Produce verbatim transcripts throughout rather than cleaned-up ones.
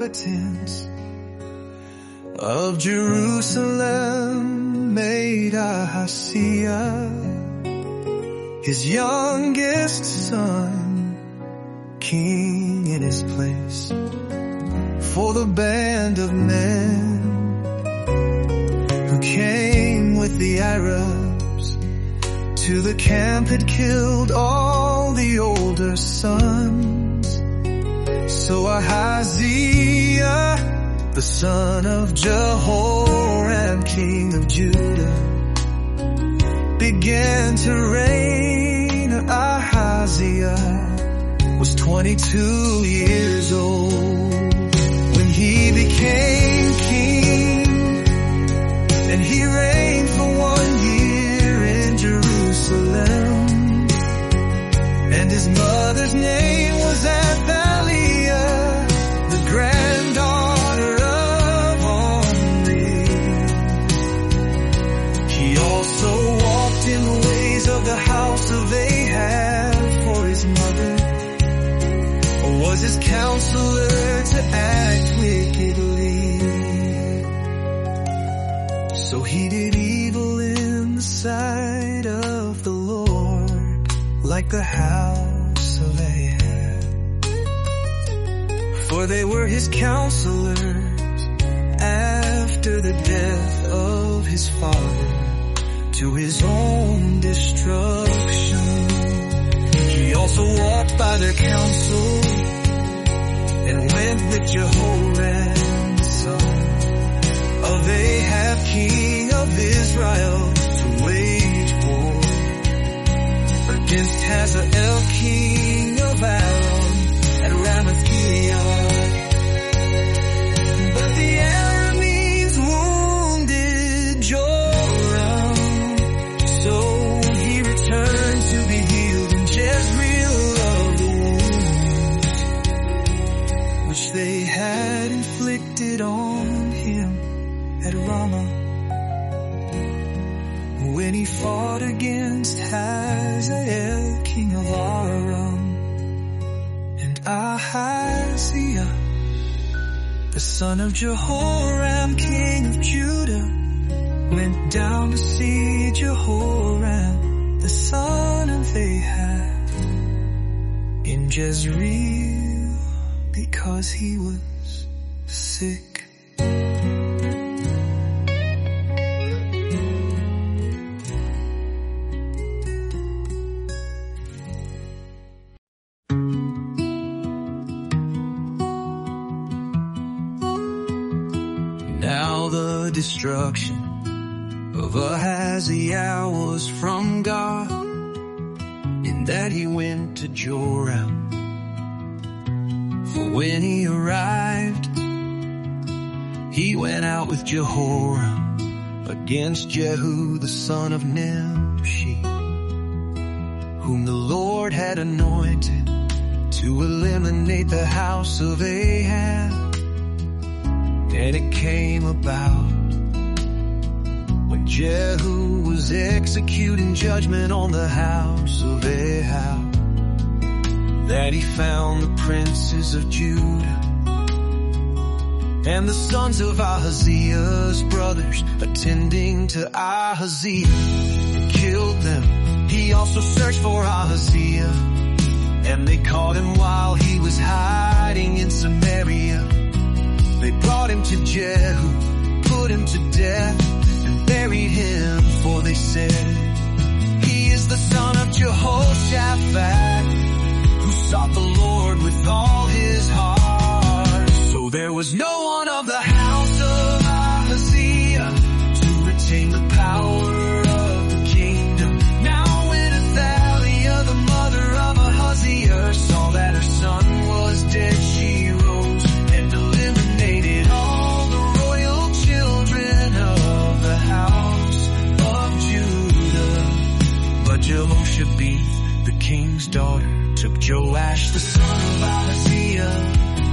inhabitants of Jerusalem made Ahaziah, his youngest son, king in his place. For the band of men who came with the Arabs to the camp had killed all the older sons. So Ahaziah, the son of Jehoram, king of Judah, began to reign. Ahaziah was twenty-two years old when he became king, and he reigned for one year in Jerusalem. And his mother's name was Athaliah, the granddaughter of Omri. He also walked in the ways of the house of Ahab, for his mother was his counselor to act wickedly. So he did evil in the sight of the Lord, like the house of Ahab. For they were his counselors after the death of his father, to his own destruction. He also walked by their counsel and went with Jehoram, the son of Ahab, king of Israel, to wage war against Hazael, king of Aram, at Ramoth Gilead. But the Arameans wounded Joram, so he returned to be healed in Jezreel of the wounds which they had inflicted on him at Ramah, when he fought against Hazael, king of Aram. And Ahaziah, the son of Jehoram, king of Judah, went down to see Jehoram, the son of Ahab, in Jezreel, because he was sick. Now the destruction of Ahaziah was from God, in that he went to Joram. For when he arrived, he went out with Jehoram against Jehu the son of Nimshi, whom the Lord had anointed to eliminate the house of Ahab. And it came about, when Jehu was executing judgment on the house of Ahab, that he found the princes of Judah and the sons of Ahaziah's brothers attending to Ahaziah, and killed them. He also searched for Ahaziah, and they caught him while he was hiding in Samaria. They brought him to Jehu, put him to death, and buried him, for they said, he is the son of Jehoshaphat, who sought the Lord with all his heart. So there was no one of the house of Ahaziah to retain the power of the kingdom. Now when Athaliah, the mother of Ahaziah, saw that her son was dead, she rose and eliminated all the royal children of the house of Judah. But Jehoshaphat, the king's daughter, took Joash, the son of Ahaziah,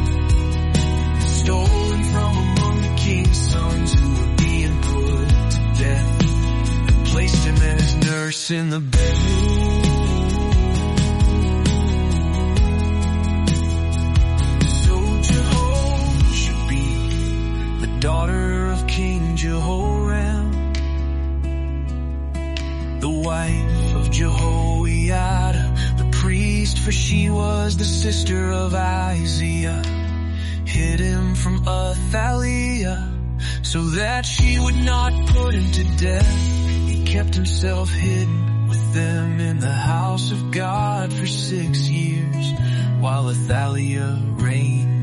stolen from among the king's sons who were being put to death, and placed him as nurse in the bedroom. So Jehoshaphat was the sister of Isaiah, hid him from Athaliah, so that she would not put him to death. He kept himself hidden with them in the house of God for six years, while Athaliah reigned.